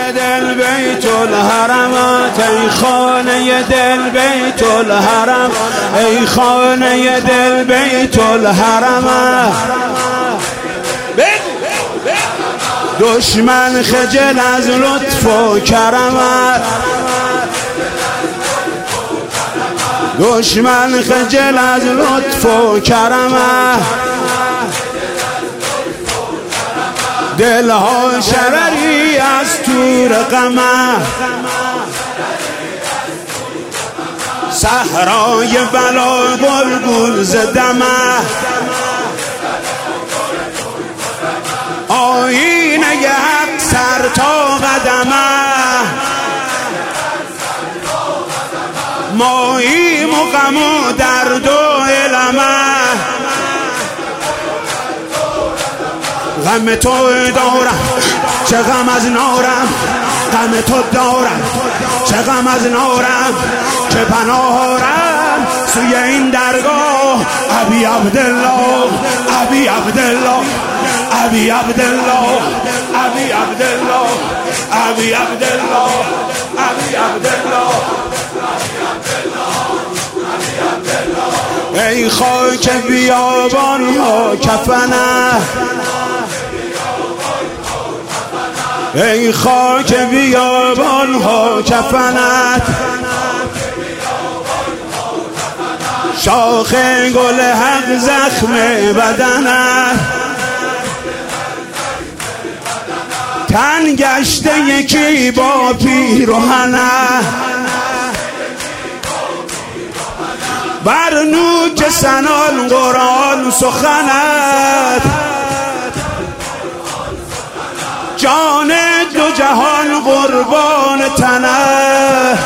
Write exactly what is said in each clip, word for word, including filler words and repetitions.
دل بیت الحرمات، ای خانه دل بیت الحرم، ای خانه دل بیت الحرمات. دشمن خجل از لطف و کرمت، دشمن خجل از لطف و کرمت. دلها شرری از تور غمت، صحرای بلا گلگون زدمه. آینه حق سر تا قدمه، ماییم و غم و درد و علمه. غم تو دارم چه غم از نارم، غم تو دارم چه غم از نارم، که پناهارم سوی این درگاه. ابی عبدالله ابی عبدالله ابی عبدالله ابی عبدالله ابی عبدالله ابی عبدالله. ای خاک بیابان ها کفنه، ای خاک بیابان ها کفنت. شاخ گل حق زخم بدنت، تن گشته یکی با پیرهنه. بر نوک سنان قرآن سخنت، جان دو جهان قربان تنه.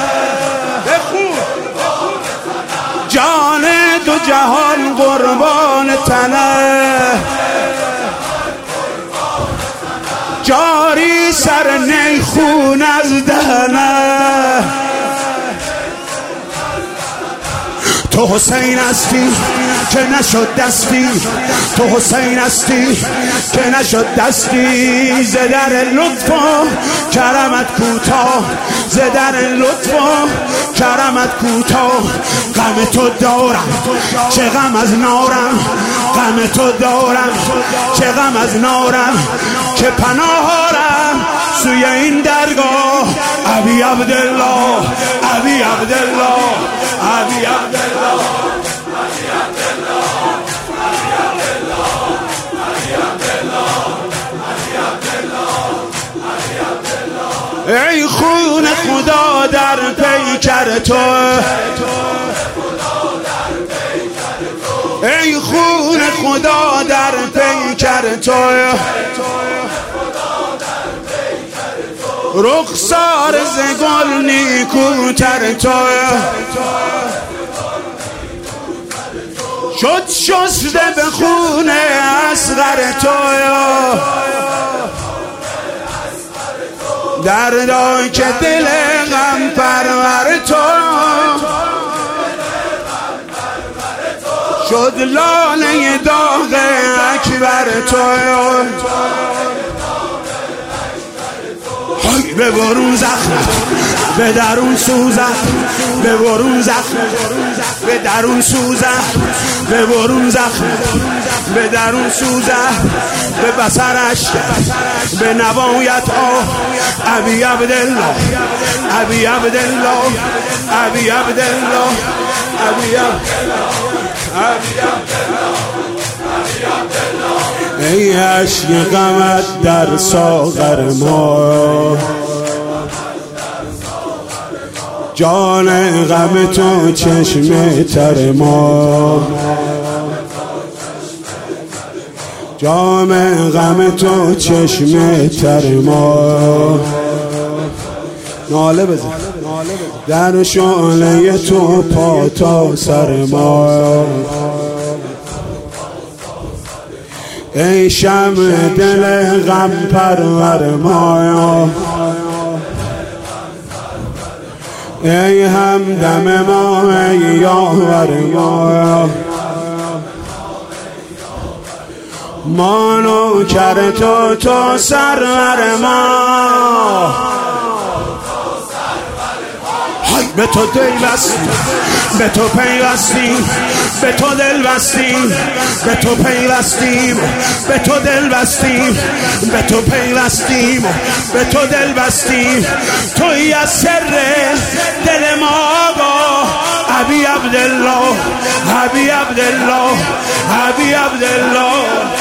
جان دو جهان قربان تنه، جاری سر نیخون از دهنه. تو حسین هستی که نشد دستی، تو حسین هستی که نشد دستی. ز در لطف و کرمت کوتاه، ز در لطف و کرمت کوتاه. غم تو دارم چه غم از نارم، غم تو دارم چه غم از نارم، که پناهارم سوی این درگاه. ابی عبدالله ابی عبدالله ابی عبدالله ابی عبدالله ابی عبدالله. ای خون خدا در پیکر تو، ای خون خدا در پیکر تو. رخسار ز گل نیکوتر تو، شد شسته به خون اصغر تو. دردا که دل غم پرور تو، شد لاله داغ اکبر تو. به برون زخم به درون سوزم، به برون زخم به درون سوزم، به برون زخم به درون سوزم. به بصرش به نوایت آه. ابی عبدالله ابی عبدالله ابی عبدالله ابی عبدالله ابی عبدالله. ای عشق غمت در ساغر ما، جان غم تو چشم تر ما، جام غم تو چشم تر ما. ناله بزن در شعله تو پا تا سر ما. ای شمع دل غم پرور ما، ای همدم ما، ای یاور ما. ما نوکر تو، تو سرور ما. به تو دل بستیم، به تو پیوستیم، به تو دل بستیم، به تو پیوستیم، به تو دل بستیم، به تو پیوستیم، به تو دل بستیم. تویی از سر دل ما با ابی عبدالله، ابی عبدالله، ابی عبدالله.